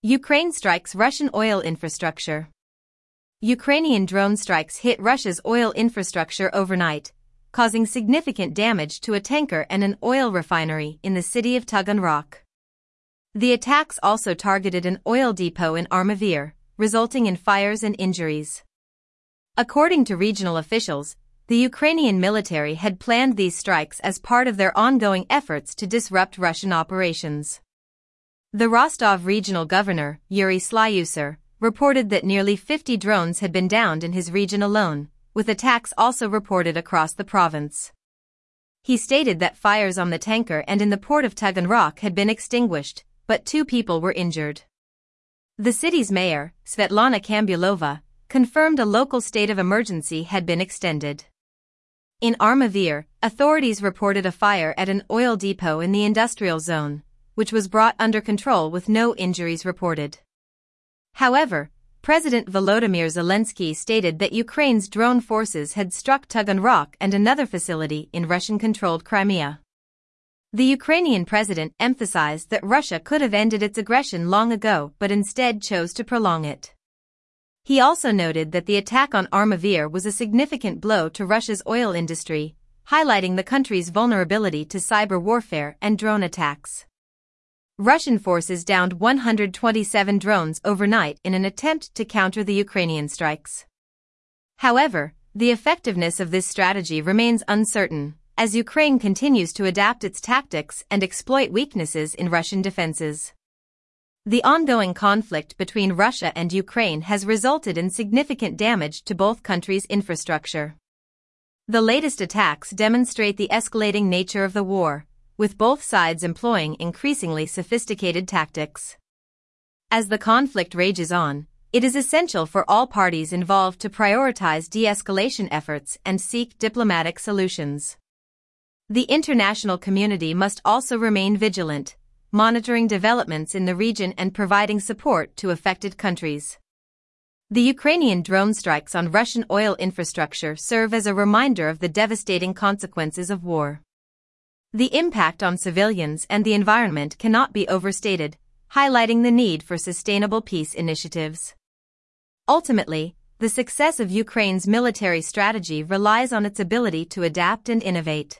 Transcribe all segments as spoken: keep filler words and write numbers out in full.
Ukraine strikes Russian oil infrastructure. Ukrainian drone strikes hit Russia's oil infrastructure overnight, causing significant damage to a tanker and an oil refinery in the city of Taganrog. The attacks also targeted an oil depot in Armavir, resulting in fires and injuries. According to regional officials, the Ukrainian military had planned these strikes as part of their ongoing efforts to disrupt Russian operations. The Rostov regional governor, Yuri Slyusar, reported that nearly fifty drones had been downed in his region alone, with attacks also reported across the province. He stated that fires on the tanker and in the port of Taganrog had been extinguished, but two people were injured. The city's mayor, Svetlana Kambulova, confirmed a local state of emergency had been extended. In Armavir, authorities reported a fire at an oil depot in the industrial zone, which was brought under control with no injuries reported. However, President Volodymyr Zelensky stated that Ukraine's drone forces had struck Taganrog and another facility in Russian-controlled Crimea. The Ukrainian president emphasized that Russia could have ended its aggression long ago but instead chose to prolong it. He also noted that the attack on Armavir was a significant blow to Russia's oil industry, highlighting the country's vulnerability to cyber warfare and drone attacks. Russian forces downed one hundred twenty-seven drones overnight in an attempt to counter the Ukrainian strikes. However, the effectiveness of this strategy remains uncertain, as Ukraine continues to adapt its tactics and exploit weaknesses in Russian defenses. The ongoing conflict between Russia and Ukraine has resulted in significant damage to both countries' infrastructure. The latest attacks demonstrate the escalating nature of the war, with both sides employing increasingly sophisticated tactics. As the conflict rages on, it is essential for all parties involved to prioritize de-escalation efforts and seek diplomatic solutions. The international community must also remain vigilant, monitoring developments in the region and providing support to affected countries. The Ukrainian drone strikes on Russian oil infrastructure serve as a reminder of the devastating consequences of war. The impact on civilians and the environment cannot be overstated, highlighting the need for sustainable peace initiatives. Ultimately, the success of Ukraine's military strategy relies on its ability to adapt and innovate.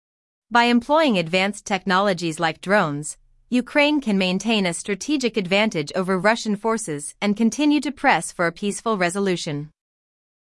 By employing advanced technologies like drones, Ukraine can maintain a strategic advantage over Russian forces and continue to press for a peaceful resolution.